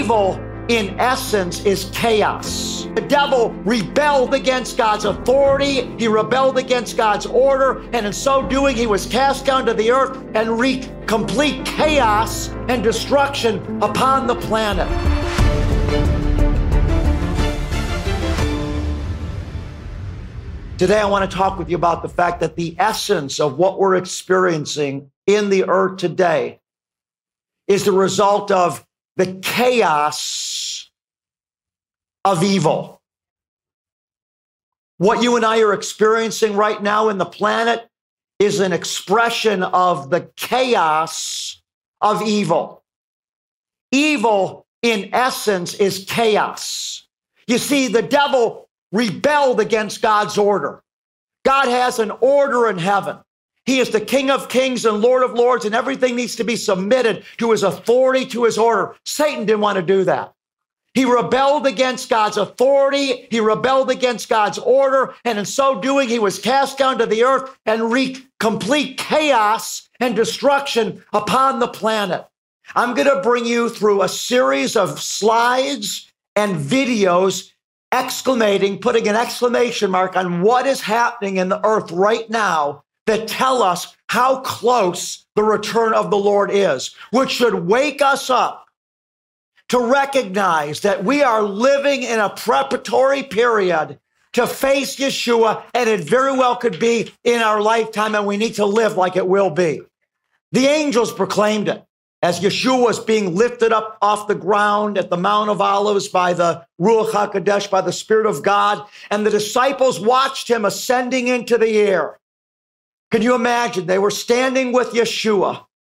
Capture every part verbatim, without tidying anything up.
Evil, in essence, is chaos. The devil rebelled against God's authority. He rebelled against God's order. And in so doing, he was cast down to the earth and wreaked complete chaos and destruction upon the planet. Today, I want to talk with you about the fact that the essence of what we're experiencing in the earth today is the result of the chaos of evil. What you and I are experiencing right now in the planet is an expression of the chaos of evil. Evil, in essence, is chaos. You see, the devil rebelled against God's order. God has an order in heaven. He is the King of kings and Lord of lords, and everything needs to be submitted to his authority, to his order. Satan didn't want to do that. He rebelled against God's authority. He rebelled against God's order. And in so doing, he was cast down to the earth and wreaked complete chaos and destruction upon the planet. I'm going to bring you through a series of slides and videos exclamating, putting an exclamation mark on what is happening in the earth right now that tell us how close the return of the Lord is, which should wake us up to recognize that we are living in a preparatory period to face Yeshua, and it very well could be in our lifetime, and we need to live like it will be. The angels proclaimed it as Yeshua was being lifted up off the ground at the Mount of Olives by the Ruach HaKodesh, by the Spirit of God, and the disciples watched him ascending into the air. Can you imagine? They were standing with Yeshua.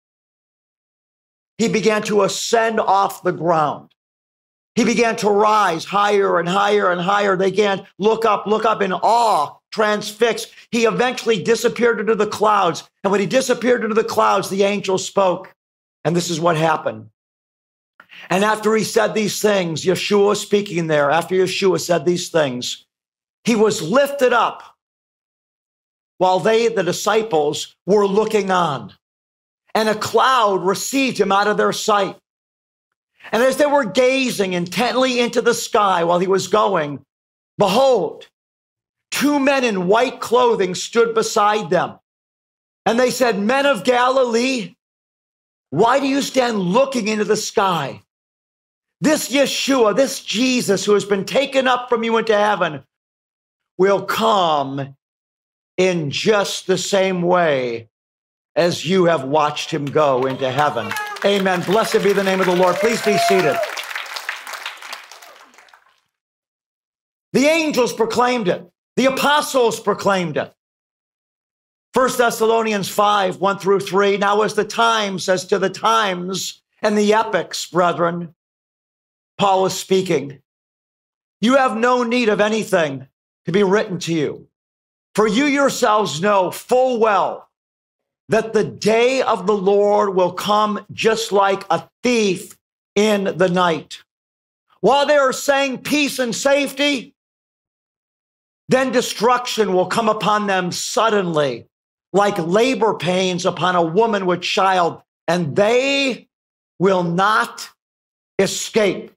He began to ascend off the ground. He began to rise higher and higher and higher. They began, look up, look up in awe, transfixed. He eventually disappeared into the clouds. And when he disappeared into the clouds, the angel spoke. And this is what happened. And after he said these things, Yeshua speaking there, after Yeshua said these things, he was lifted up while they, the disciples, were looking on. And a cloud received him out of their sight. And as they were gazing intently into the sky while he was going, behold, two men in white clothing stood beside them. And they said, "Men of Galilee, why do you stand looking into the sky? This Yeshua, this Jesus who has been taken up from you into heaven, will come in just the same way as you have watched him go into heaven." Amen. Blessed be the name of the Lord. Please be seated. The angels proclaimed it. The apostles proclaimed it. First Thessalonians five, one through three. Now as the times, as to the times and the epochs, brethren, Paul is speaking. You have no need of anything to be written to you, for you yourselves know full well that the day of the Lord will come just like a thief in the night. While they are saying peace and safety, then destruction will come upon them suddenly, like labor pains upon a woman with child, and they will not escape.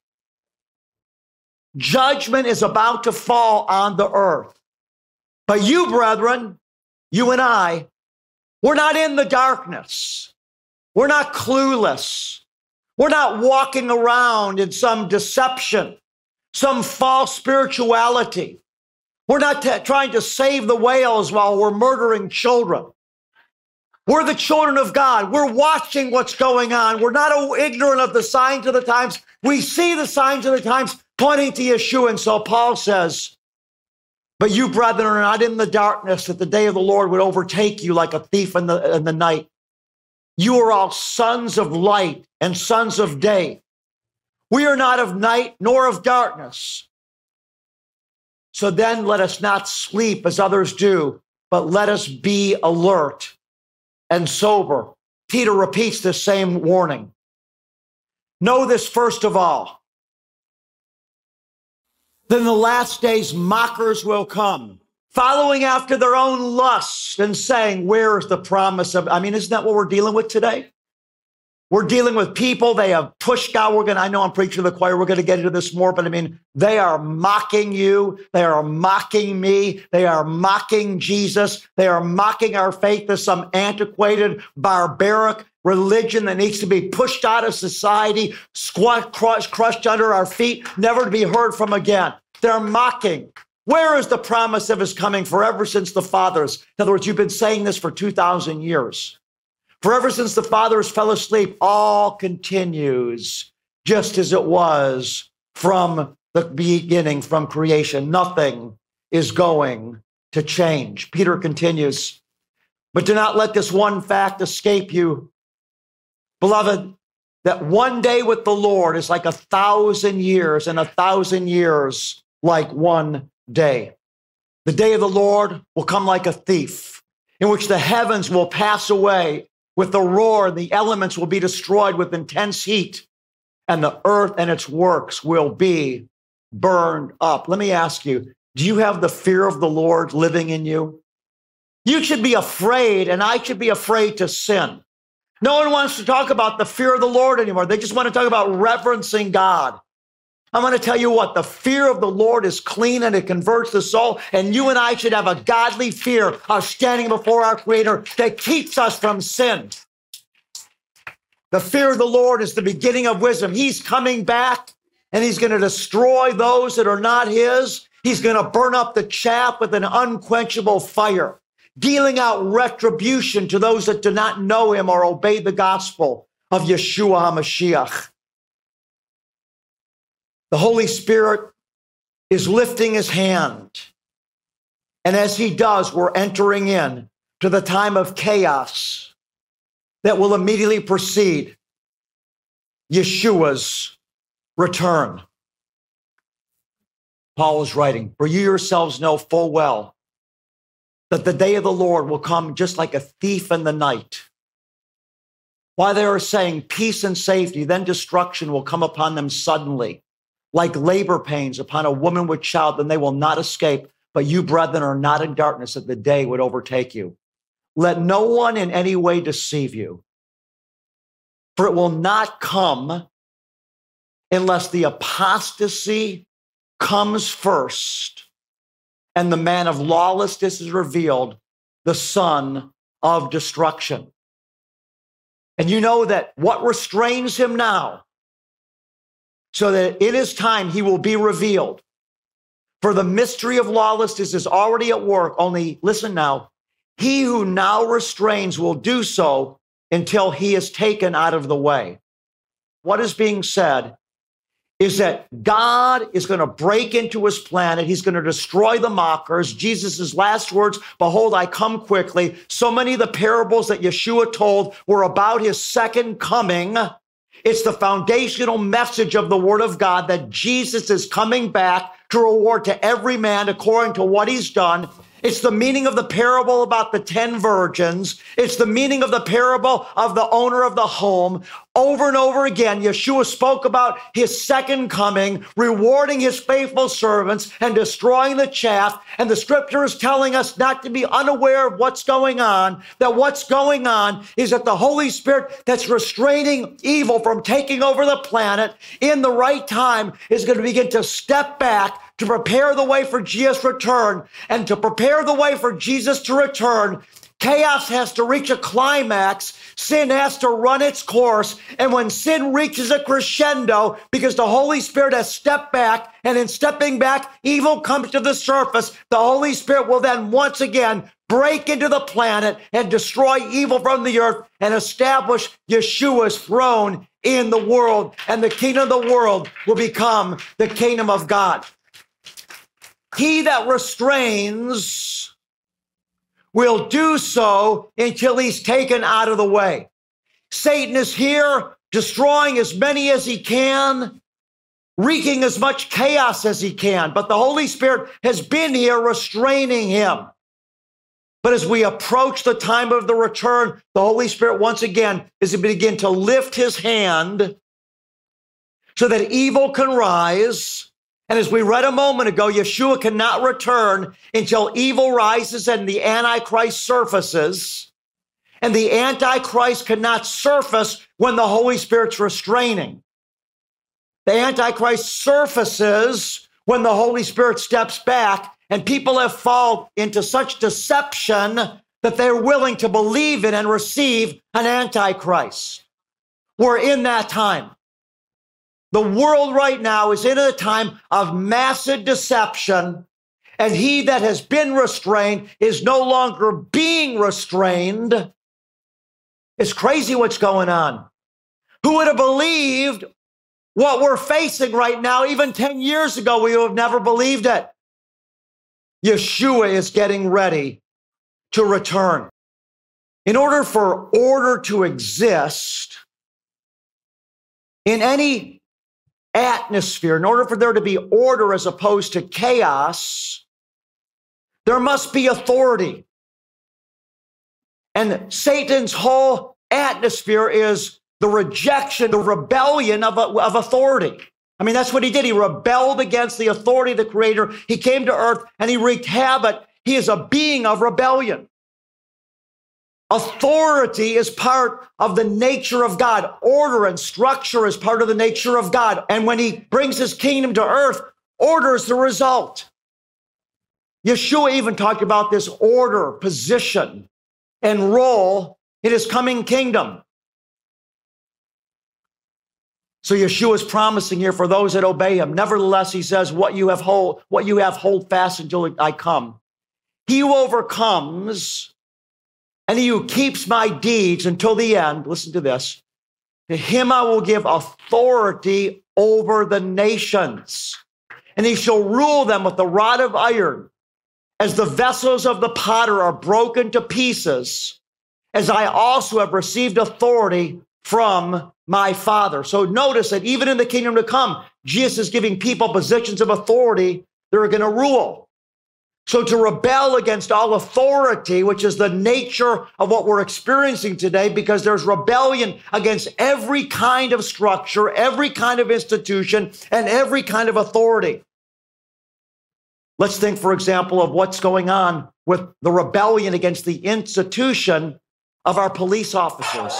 Judgment is about to fall on the earth. But you, brethren, you and I, we're not in the darkness. We're not clueless. We're not walking around in some deception, some false spirituality. We're not t- trying to save the whales while we're murdering children. We're the children of God. We're watching what's going on. We're not ignorant of the signs of the times. We see the signs of the times pointing to Yeshua. And so Paul says, but you, brethren, are not in the darkness, that the day of the Lord would overtake you like a thief in the, in the night. You are all sons of light and sons of day. We are not of night nor of darkness. So then let us not sleep as others do, but let us be alert and sober. Peter repeats this same warning. Know this first of all. Then the last days mockers will come, following after their own lusts and saying, where is the promise of, I mean, isn't that what we're dealing with today? We're dealing with people. They have pushed God. We're going to, I know I'm preaching to the choir. We're going to get into this more, but I mean, they are mocking you. They are mocking me. They are mocking Jesus. They are mocking our faith as some antiquated, barbaric religion that needs to be pushed out of society, squat, crushed, crushed under our feet, never to be heard from again. They're mocking. Where is the promise of his coming forever since the fathers? In other words, you've been saying this for two thousand years. Forever since the fathers fell asleep, all continues just as it was from the beginning, from creation. Nothing is going to change. Peter continues, but do not let this one fact escape you, beloved, that one day with the Lord is like a thousand years, and a thousand years like one day. The day of the Lord will come like a thief, in which the heavens will pass away with the roar, the elements will be destroyed with intense heat, and the earth and its works will be burned up. Let me ask you, do you have the fear of the Lord living in you? You should be afraid, and I should be afraid to sin. No one wants to talk about the fear of the Lord anymore. They just want to talk about reverencing God. I'm going to tell you what, the fear of the Lord is clean and it converts the soul. And you and I should have a godly fear of standing before our Creator that keeps us from sin. The fear of the Lord is the beginning of wisdom. He's coming back and he's going to destroy those that are not his. He's going to burn up the chaff with an unquenchable fire, dealing out retribution to those that do not know him or obey the gospel of Yeshua HaMashiach. The Holy Spirit is lifting his hand. And as he does, we're entering in to the time of chaos that will immediately precede Yeshua's return. Paul is writing, for you yourselves know full well that the day of the Lord will come just like a thief in the night. While they are saying peace and safety, then destruction will come upon them suddenly, like labor pains upon a woman with child, then they will not escape. But you, brethren, are not in darkness that the day would overtake you. Let no one in any way deceive you, for it will not come unless the apostasy comes first and the man of lawlessness is revealed, the son of destruction. And you know that what restrains him now, so that in his time he will be revealed. For the mystery of lawlessness is already at work. Only, listen now, he who now restrains will do so until he is taken out of the way. What is being said is that God is going to break into his planet. He's going to destroy the mockers. Jesus' last words, behold, I come quickly. So many of the parables that Yeshua told were about his second coming. It's the foundational message of the word of God that Jesus is coming back to reward to every man according to what he's done. It's the meaning of the parable about the ten virgins. It's the meaning of the parable of the owner of the home. Over and over again, Yeshua spoke about his second coming, rewarding his faithful servants and destroying the chaff. And the scripture is telling us not to be unaware of what's going on, that what's going on is that the Holy Spirit that's restraining evil from taking over the planet in the right time is going to begin to step back to prepare the way for Jesus' return. And to prepare the way for Jesus to return, chaos has to reach a climax. Sin has to run its course. And when sin reaches a crescendo, because the Holy Spirit has stepped back, and in stepping back, evil comes to the surface, the Holy Spirit will then once again break into the planet and destroy evil from the earth and establish Yeshua's throne in the world. And the kingdom of the world will become the kingdom of God. He that restrains will do so until he's taken out of the way. Satan is here, destroying as many as he can, wreaking as much chaos as he can, but the Holy Spirit has been here restraining him. But as we approach the time of the return, the Holy Spirit once again is to begin to lift his hand so that evil can rise. And as we read a moment ago, Yeshua cannot return until evil rises and the Antichrist surfaces. And the Antichrist cannot surface when the Holy Spirit's restraining. The Antichrist surfaces when the Holy Spirit steps back, and people have fallen into such deception that they're willing to believe in and receive an Antichrist. We're in that time. The world right now is in a time of massive deception, and he that has been restrained is no longer being restrained. It's crazy what's going on. Who would have believed what we're facing right now? Even ten years ago, we would have never believed it. Yeshua is getting ready to return. In order for order to exist in any atmosphere, in order for there to be order as opposed to chaos, there must be authority. And Satan's whole atmosphere is the rejection, the rebellion of, of authority. I mean, that's what he did. He rebelled against the authority of the Creator. He came to earth and he wreaked havoc. He is a being of rebellion. Authority is part of the nature of God. Order and structure is part of the nature of God. And when he brings his kingdom to earth, order is the result. Yeshua even talked about this order, position, and role in his coming kingdom. So Yeshua is promising here for those that obey him. Nevertheless, he says, what you have hold, what you have hold fast until I come. He who overcomes and he who keeps my deeds until the end, listen to this, to him I will give authority over the nations, and he shall rule them with the rod of iron, as the vessels of the potter are broken to pieces, as I also have received authority from my Father. So notice that even in the kingdom to come, Jesus is giving people positions of authority that are going to rule. So to rebel against all authority, which is the nature of what we're experiencing today, because there's rebellion against every kind of structure, every kind of institution, and every kind of authority. Let's think, for example, of what's going on with the rebellion against the institution of our police officers.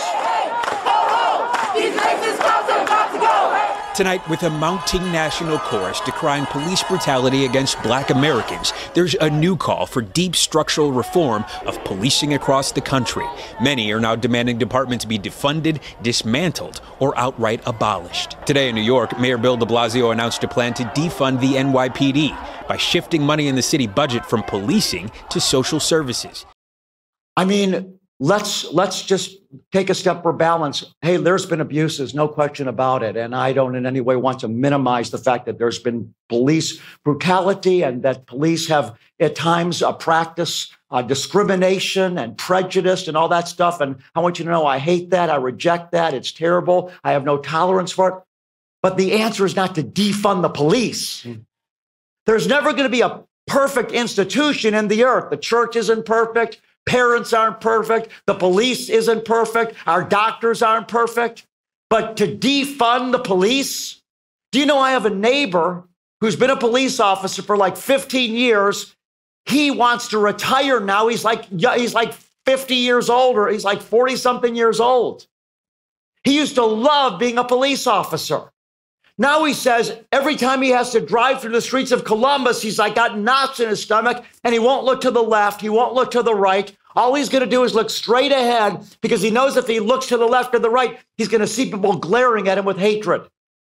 Tonight, with a mounting national chorus decrying police brutality against Black Americans, there's a new call for deep structural reform of policing across the country. Many are now demanding departments be defunded, dismantled, or outright abolished. Today in New York, Mayor Bill de Blasio announced a plan to defund the N Y P D by shifting money in the city budget from policing to social services. I mean, Let's let's just take a step for balance. Hey, there's been abuses, no question about it. And I don't in any way want to minimize the fact that there's been police brutality and that police have at times a practice uh, discrimination and prejudice and all that stuff. And I want you to know I hate that. I reject that. It's terrible. I have no tolerance for it. But the answer is not to defund the police. Mm. There's never going to be a perfect institution in the earth. The church isn't perfect. Parents aren't perfect. The police isn't perfect. Our doctors aren't perfect. But to defund the police, do you know I have a neighbor who's been a police officer for like fifteen years. He wants to retire now. He's like, he's like fifty years old, or he's like forty something years old. He used to love being a police officer. Now he says every time he has to drive through the streets of Columbus, he's like got knots in his stomach and he won't look to the left. He won't look to the right. All he's going to do is look straight ahead because he knows if he looks to the left or the right, he's going to see people glaring at him with hatred.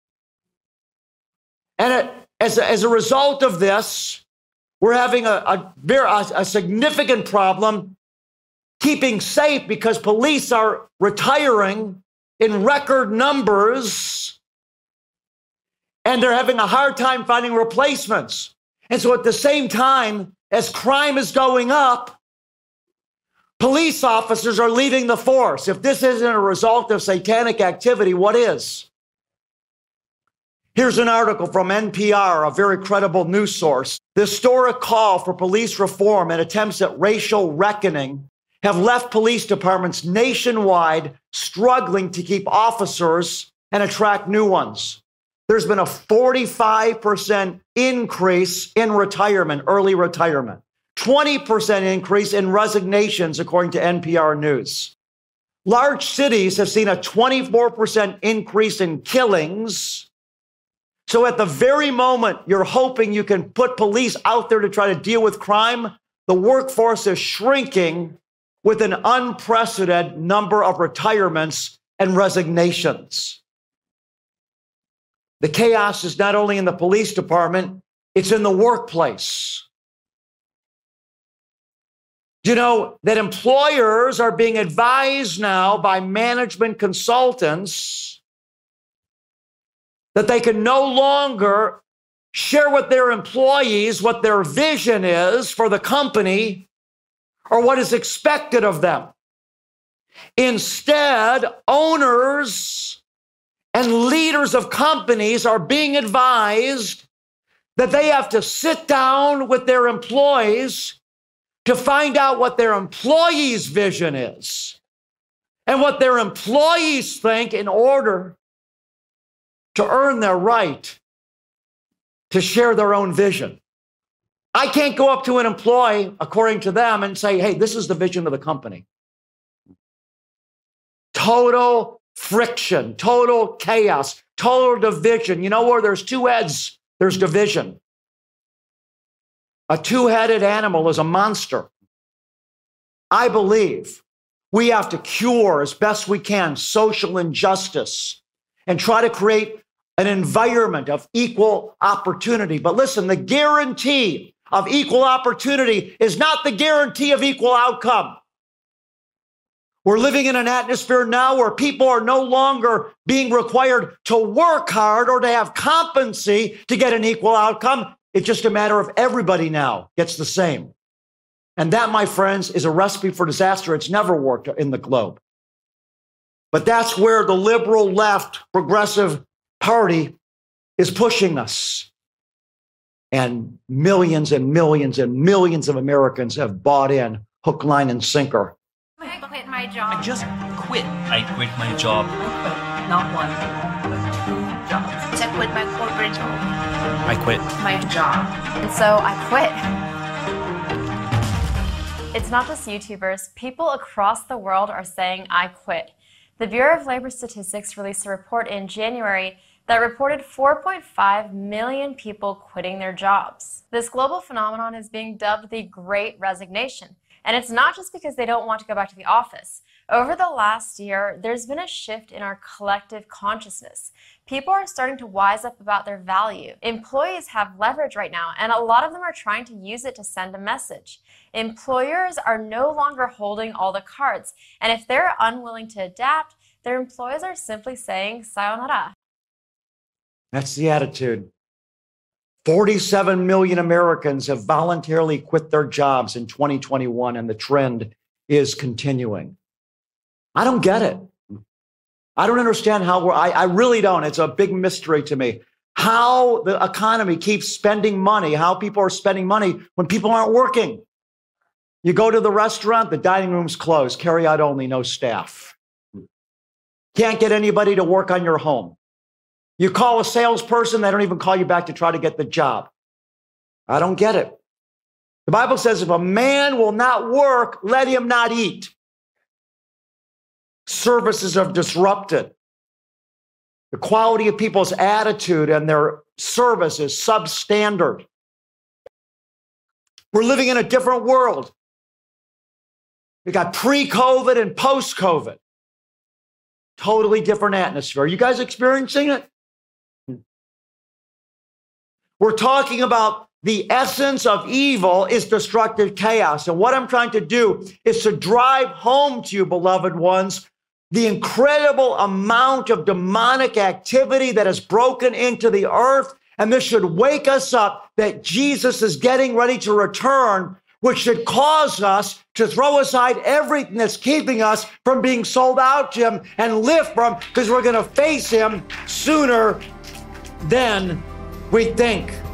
And it, as, a, as a result of this, we're having a, a, a, a significant problem keeping safe because police are retiring in record numbers. And they're having a hard time finding replacements. And so at the same time, as crime is going up, police officers are leaving the force. If this isn't a result of satanic activity, what is? Here's an article from N P R, a very credible news source. The historic call for police reform and attempts at racial reckoning have left police departments nationwide struggling to keep officers and attract new ones. There's been a forty-five percent increase in retirement, early retirement, twenty percent increase in resignations, according to N P R News. Large cities have seen a twenty-four percent increase in killings. So at the very moment you're hoping you can put police out there to try to deal with crime, the workforce is shrinking with an unprecedented number of retirements and resignations. The chaos is not only in the police department, it's in the workplace. Do you know that employers are being advised now by management consultants that they can no longer share with their employees what their vision is for the company or what is expected of them? Instead, owners and leaders of companies are being advised that they have to sit down with their employees to find out what their employees' vision is and what their employees think in order to earn their right to share their own vision. I can't go up to an employee, according to them, and say, hey, this is the vision of the company. Total friction, total chaos, total division. You know where there's two heads, there's division. A two-headed animal is a monster. I believe we have to cure as best we can social injustice and try to create an environment of equal opportunity. But listen, the guarantee of equal opportunity is not the guarantee of equal outcome. We're living in an atmosphere now where people are no longer being required to work hard or to have competency to get an equal outcome. It's just a matter of everybody now gets the same. And that, my friends, is a recipe for disaster. It's never worked in the globe. But that's where the liberal left progressive party is pushing us. And millions and millions and millions of Americans have bought in hook, line, and sinker. I quit my job. I just quit. I quit my job. I quit. Not one, but two jobs. I quit my corporate job. I quit my job. And so I quit. It's not just YouTubers. People across the world are saying, I quit. The Bureau of Labor Statistics released a report in January that reported four point five million people quitting their jobs. This global phenomenon is being dubbed the Great Resignation. And it's not just because they don't want to go back to the office. Over the last year, there's been a shift in our collective consciousness. People are starting to wise up about their value. Employees have leverage right now, and a lot of them are trying to use it to send a message. Employers are no longer holding all the cards, and if they're unwilling to adapt, their employees are simply saying sayonara. That's the attitude. forty-seven million Americans have voluntarily quit their jobs in twenty twenty-one, and the trend is continuing. I don't get it. I don't understand how we're, I, I really don't. It's a big mystery to me. How the economy keeps spending money, how people are spending money when people aren't working. You go to the restaurant, the dining room's closed, carry out only, no staff. Can't get anybody to work on your home. You call a salesperson, they don't even call you back to try to get the job. I don't get it. The Bible says if a man will not work, let him not eat. Services have disrupted. The quality of people's attitude and their service is substandard. We're living in a different world. We got pre-COVID and post-COVID. Totally different atmosphere. Are you guys experiencing it? We're talking about the essence of evil is destructive chaos. And what I'm trying to do is to drive home to you, beloved ones, the incredible amount of demonic activity that has broken into the earth. And this should wake us up that Jesus is getting ready to return, which should cause us to throw aside everything that's keeping us from being sold out to him and live from, because we're going to face him sooner than we think.